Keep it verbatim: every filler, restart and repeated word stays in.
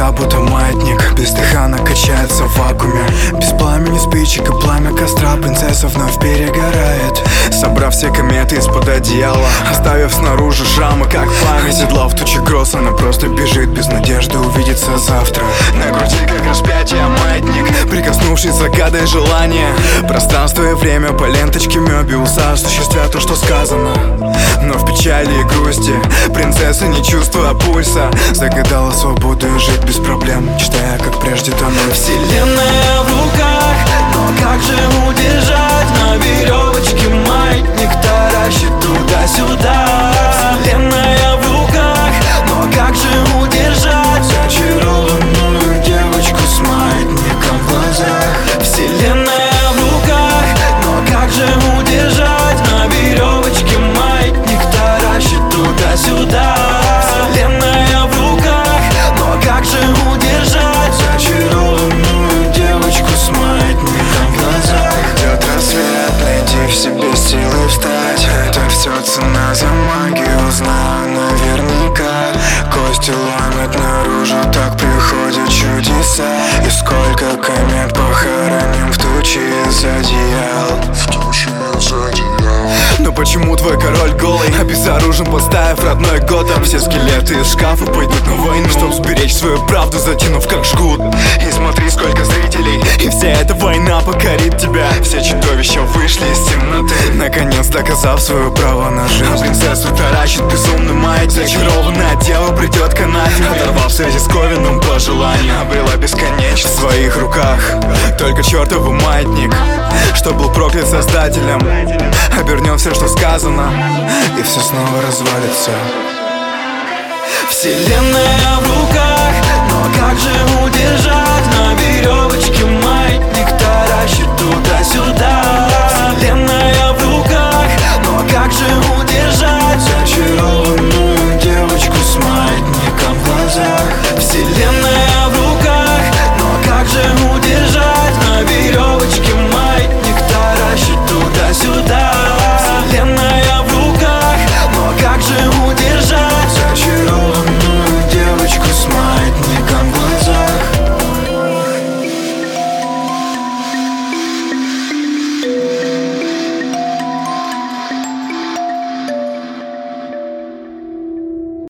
глаза, будто маятник, бездыханно качается в вакууме. Без пламени спичек и пламя костра принцесса вновь перегорает, собрав все кометы из-под одеяла, оставив снаружи шрамы, как память. Оседлав тучи гроз, она просто бежит без надежды увидеться завтра. На груди, как распятие, маятник, прикоснувшись, загадая желание. Пространство и время по ленточке Мёбиуса осуществят то, что сказано. Но в печали и грусти принцесса, не чувствуя пульса, загадала свободу и жить без проблем, мечтая, как прежде, тонуть. Вселенная в руках, но как же удержать? На веревочке маятник таращит туда-сюда. Вселенная в руках, но как же удержать зачарованную девочку с маятником в глазах? Вселенная в руках, но как же удержать? На веревочке маятник таращит туда-сюда. Вселенная в руках, но как же удержать зачарованную девочку с маятником в глазах? Идет рассвет, найди в себе силы встать. Это все цена за магию, знаю наверняка. Кости ломят наружу, так приходят чудеса. И сколько комет похороним в тучи из одеял. В тучи из одеял. Но почему твой король голый, обезоружен, поставив родной Готэм? Все скелеты из шкафа пойдут на войну, чтоб сберечь свою правду, затянув как жгут. И смотри, сколько зрителей, и вся эта война покорит тебя. Все чудовища вышли из темноты, наконец-то доказав свое право на жизнь. А принцессу таращит безумный маятник, зачарованное тело придет к анафеме. Оторвав связи с Ковином по желанию, обрела бесконечность в своих руках. Только чертов маятник, что был проклят создателем, обернем все, что сказано, и все снова развалится. Вселенная в руках, но как же удержать? На веревочке маятник таращит туда-сюда. Вселенная в руках, но как же удержать зачарованную